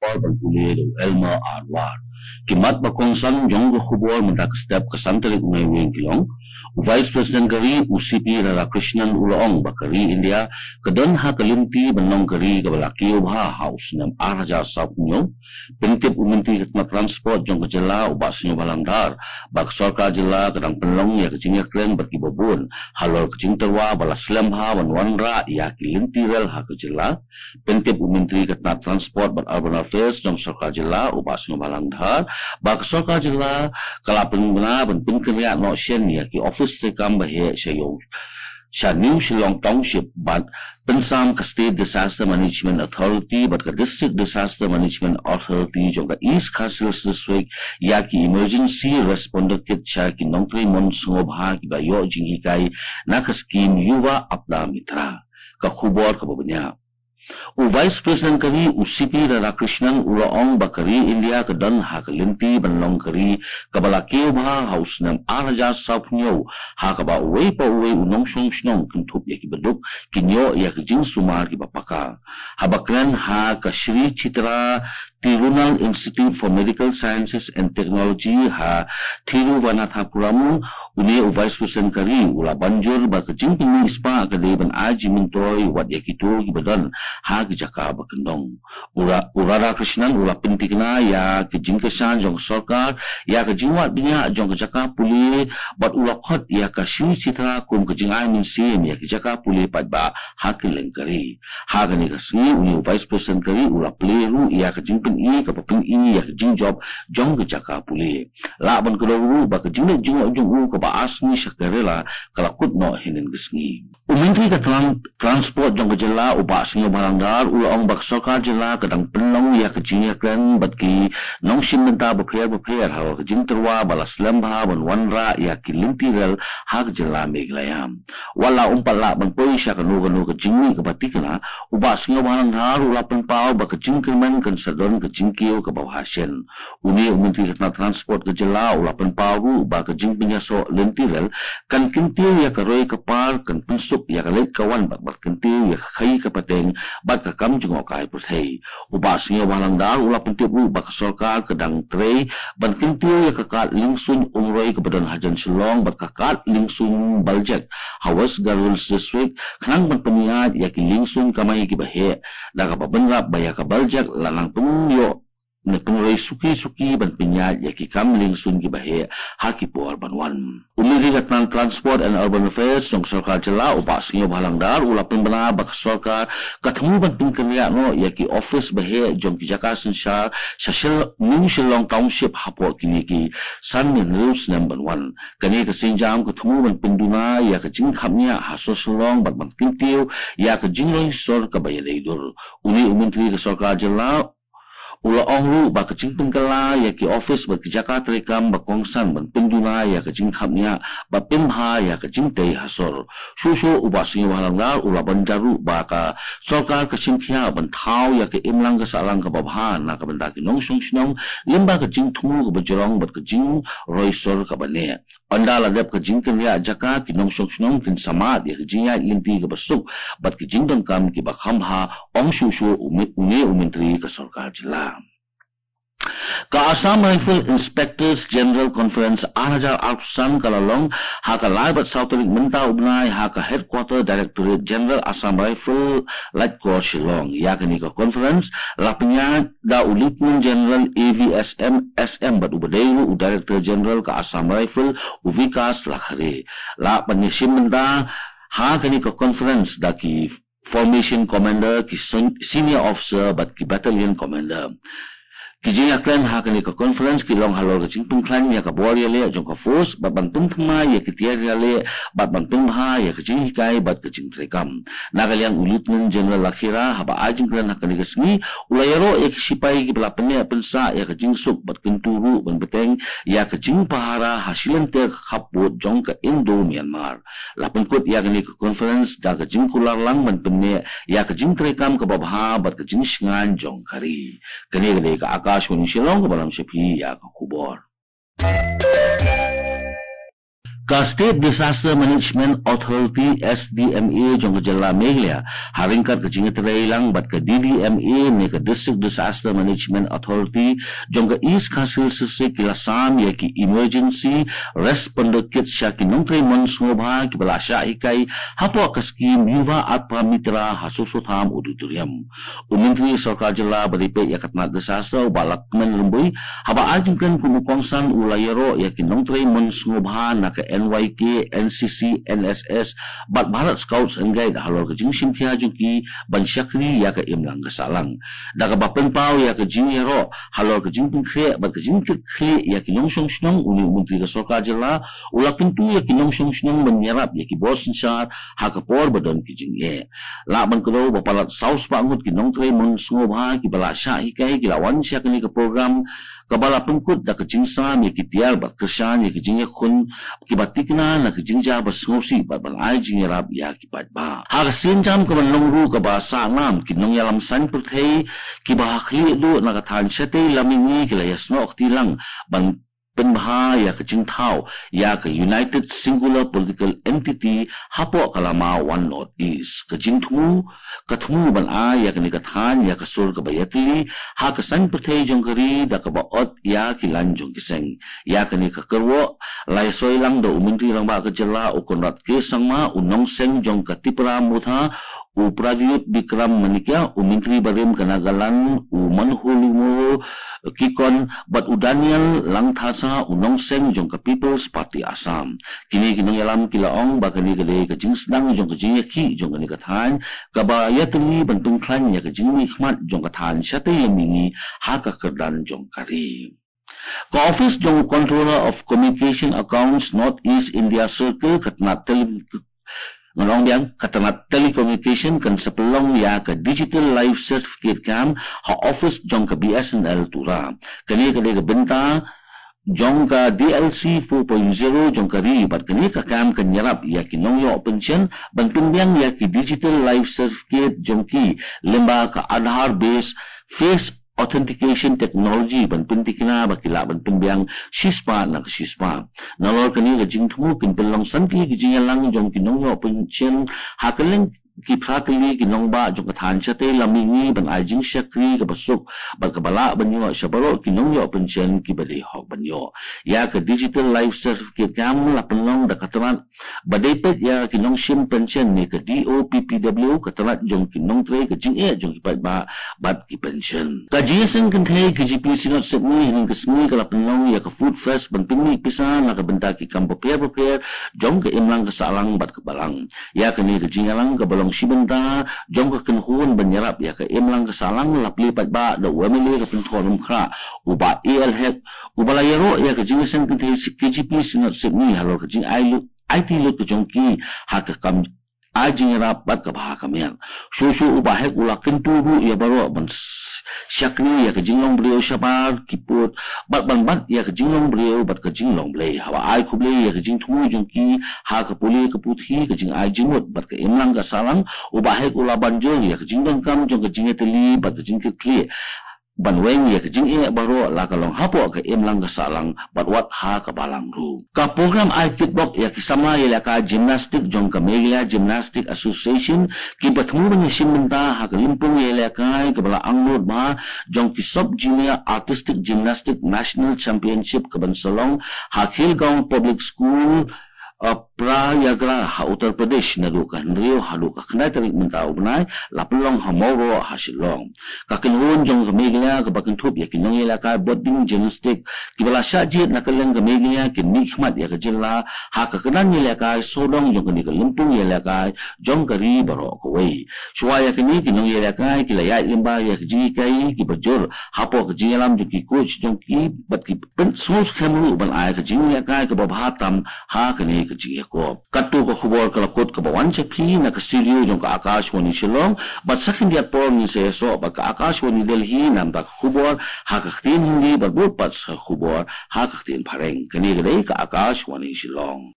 Khubor Balpule Elma Arwar. Kimat Bakongsan Jong Khubor mendak step kesantelik ungai wing kilong. Vice President Kari UCP Radhakrishnan Ulaong Bakari India kedon ha kalimti benong kari kebalaki ubha house nam arja sabnyo pentip uminti khidmat transport jong kejela ubasnyo balangdar bak sarkar jela kedang penlong ya kejing yaklen berkibobun halor kejing terwa balas lemha wanwanra ya kilimti rel ha kejela pentip uminti khidmat transport bar urban affairs jong sarkar jela ubasnyo balangdar bak sarkar jela kalapen bena benpin kriya no shen ya ki office tekam bahaya sayong sa New Shillong Township but pensam ke State Disaster Management Authority but ke District Disaster Management Authority jong ke East Castles District ya ki emergency responder kit sa ki nongtri mon sungobha ki bayo jinghikai na ke scheme Yuva Apda Mitra ke khubor ke babanya Vice President Kari UCP Radhakrishnan Ulaong Bakari India kedon ha kelimti benlong kari kabalaki ubha house nam arja sapnyo ha kaba uwe pa uwe unong syong syong kentup ya ki beduk kinyo ya kejing sumar ki bapaka habakran ha ka Shri Chitra Tirunal Institute for Medical Sciences and Technology ha Thiruvananthapuram une Vice President Kari ula banjur ba kejing pini ispa kadai ban aji mintoy wat ya kitu ki bedon ha jaka bakendong urara Krishnan ula pentikna ya kejing kesan jong sarkar ya kejingwat binya jong kejaka puli bat ula khot ya ka Shri Chitra kum kejing ai min sim ya kejaka puli padba hakil lengkari ha gani kasni uni Vice President Kari ula pleru ya kejing pen i ka pin i ya kejing job jong kejaka puli la ban kedoru ba kejing jong jong ka ba asni syakarela kalakut no hinin gesni umentri ka transport jong kejela uba singo balangdar ulaong bak sarkar jela kadang penlong ya kejing yaklen batki nong simmenta bepriar hawa kejing terwa balas lembha ban wanra ya kilimti rel hak jela meglayam wala umpala ban poi sya kanu kejing ke batikna uba singo balangdar ula penpau bak kejing kemen kan sadon kejing kiu ke bawah hasen uni umentri ketna transport kejela ula penpau ba kejing penyaso lenti rel kan kintiu ya karoi kepar kan pensup ya kalet kawan bat kintiu ya khai ke pateng bat kam jengok kai perthei ubas nge walangdar ula pentip u bak sarkar kedang trei ban kintiu ya kakat lingsun umroi ke badan hajan Shillong bat kakat lingsun baljek hawas garul district khnang ban pemiat ya ki lingsun kamai ki bahe da ka babenrap baya ka baljek lanang pemyo ne pengrei suki ban pinyat ya ki kam lingsun ki bahe haki por banwan umiri katnan transport and urban affairs jong sarkar jela upas nge walangdar ula pembela bak sarkar kathmu ban pingkenya no ya ki office bahe jong ki jaka sensar shashil New Shillong Township hapo kini ki Sunmin Rules number 1 kani ka sinjam kathmu ban pinduna ya ka jing khamnya haso Shillong bat ban kintiu ya ka jingroi sor ka bayaleidur uni umintri ka sarkar jela ula onglu ba kecing pengkala ya ki office ba kijaka terekam ba kongsan ban penduna ya kecing khamnya ba pimha ya kecing tei hasor susu uba singi walanglar ula bandaru ba ka sarkar kecing khia ban thau ya ki imlang ka salang ka babha na ka banda ki nong sung snong limba kecing thumu ka bajrong ba kecing roisor ka bane andala dep kecing kenya jaka ki nong sung snong tin samad ya kecing ya linti ka basuk bat kecing dong kam ki ba khamha ong susu umi umintri ka sarkar jila Ka Assam Rifle Inspectors General Conference Anajar Arpsan kalalong haka laibat Southern Menta ubnai haka Headquarter Directorate General Assam Rifle Light Corps Shillong yakni ka conference lapnya da Lieutenant General AVSM SM bat ubadeu Director General ka Assam Rifle Uvikas Lakhare la panyisim menta hakani ka conference da ki Formation Commander ki Senior Officer bat ki Battalion Commander Kijing aklan hakani ka conference ki long halor ka chingpung klan ya ka bor ya le jong ka force bat bantung thma ya ki tiar ya le bat bantung ha ya ka ching hikai bat ka ching trekam nagaliang Lieutenant General Lakhira haba ajing klan hakani ka sngi ulayaro ya ki sipai ki pelapene pensa ya ka ching suk bat kenturu ban beteng ya ka ching pahara hasilan te khaput jong ka Indo Myanmar lapenkut ya kani ka conference da ka ching kular lang ban penne ya ka ching trekam ka babha bat ka ching sngan jong kari kani gade ka Akashwani Shillong ke balam sepi ya ke kubor. Ka State Disaster Management Authority SDMA jong Jala Meghalaya haringkat ke jingeterai lang bat ke DDMA ne ke District Disaster Management Authority jong ke East Khasil Sisik Kilasam ya ki Emergency Responder Kit sya ki nongtrai monsngobha ki balasya ikai hapo ke skim Yuva Atpa Mitra hasusutham auditorium Menteri Sarkar Jala beripe ya katna disaster balakmen lembui haba ajingkan kumukongsan ulayaro ya ki nongtrai monsngobha na ke NYK, NCC, NSS, Bat Bharat Scouts and Guide halor ke jing simthia juki ban syakri ya ke imlang ke salang. Da ke bapen pau ya ke jing yaro halor ke jing pengkhe bat ke jing khe ya ke nong song snong uni Menteri ke Sarkar Jala ulak pintu ya ke nong song snong menyerap ya ke bos sensar ha ke por badon ke jing ye. La ban kero bapalat saus bangut ke nong tre mon sngobha ki bala sya ikai ki lawan sya ke ni ke program kabala pengkut da ke jing sam ya ki tiar bat kersan ya ke jing khun ki batikna na ke jing ja bas ngosi bat ban ai jing rap ya ki pat ba ha sin jam ke ban longru ke ba sa ngam ki nong yalam san perthei ki ba khli du na ka than chete lamingi ki la yasno tilang ban penbha ya ke jing thau ya ke United Singular Political Entity hapo kalama One North East ke jing thu ban a ya ke ni ka than ya ke sur ke bayatli ha ke san perthei jong kari da ke ba ot ya ki lan jong kiseng ya ke ni ka kerwo lai soi lang do Menteri lang ba ke Jala ukonrat ke sangma unong seng jong ka tipra mutha Upradyut Bikram Manikya Menteri Barim Kanagalan Manhulumo Kikon bat Udaniel Langthasa Unong Seng jong ka People's Party Assam kini yalam kilaong bakani gede ke jing sedang jong ke jing ki jong ni kathan kabayatli bantung klan ya ke jing nikmat jong kathan syate yamingi ha ka kerdan jong kari ka Office jong Controller of Communication Accounts North East India Circle katna Ngalong yang katanat telecommunication kan sepelong ya ke digital life certificate kam ha office jong ke BSNL tura kani ke benta jong ka DLC 4.0 jong ka ri bat kani ka kam kan yarap ya ki nong yo pension ban pimbiang ya ki digital life certificate jong ki lemba ka Aadhaar based face authentication technology ban pintikina bakila ban pimbiang shispa na shispa nalor kani ga jingthu kin pelong santi gi jingalang jong kinong yo pension hakaleng ki pratili ginong ba jong kathan chate lamingi ban ajing syakri ka basuk ban kabala banyo syabalo kinong yo pension ki bali hok banyo ya ke digital life certificate kam la pelong da katran badepet ya kinong sim pension ni ke DOPPW katran jong kinong tre ke jing e jong ki ba bat ki pension ka GSN kan the ke GP sinot sepni hin ke smi ka la pelong ya ke food fest ban pini pisan la ka benta ki kam prepare jong ke imlang ke salang bat ke balang ya ke ni ke jingalang ke balong sibenta jong ke kenhun banyarap ya ke imlang ke salang lapli pat ba da wemeli ke penthon khra uba el het ubala yero ya ke jingasen ke KGP sinot sepni halor ke jing IT lu ke jongki ha ke kam ajing rapat ke bah kamian susu uba hek ula kentu ya baro ban syakri ya ke jinglong beliau syabar kiput bat ya ke jinglong beliau bat ke jinglong beliau hawa ai ku beliau ya ke jing thu jongki ha ke puli ke puthi ke jing ai jimut bat ke imlang ke salang ubah ula banjol ya ke jinglong kam jong ke jing teli bat ke jing ke kli ban weng ya ke jing e baro la kalong hapo ke imlang ke salang bat wat ha ke balang ru ka program ai kitbok ya ke sama ya ka gymnastic jong ke Meghalaya Gymnastic Association ki batmu ban simenta ha ke limpung ya ka ke bala anglod ba jong ki sub junior artistic gymnastic national championship ke ban Solong ha Khilgaon Public School Prayagra ha Uttar Pradesh na dukan rio haluka kena tarik mentau benai lapelong hamoro hasilong kakenun jong ke Meghalaya ke bakentup ya kinong ya ka boarding gymnastic ki bala syajit na keleng ke Meghalaya ki nikmat ya ke Jala ha kekenan ya ka sodong jong ke limpung ya ka jong ke ri baro ko wei suaya kini kinong ya ka ki layat limba ya ke jingi kai ki bajur hapo ke jingalam ki coach jong ki bat ki pen sos khamru ban ai ke jingi ya ka ke babhatam ha kini kecil ko katu ko khubor kala kot ka bawan chaphi na ka studio jong ka Akashwani Shillong bat sakin dia por ni se so ba ka Akashwani Delhi nam ta khubor ha ka khtin hindi ba bot pat khubor ha ka khtin phareng kani gade ka Akashwani Shillong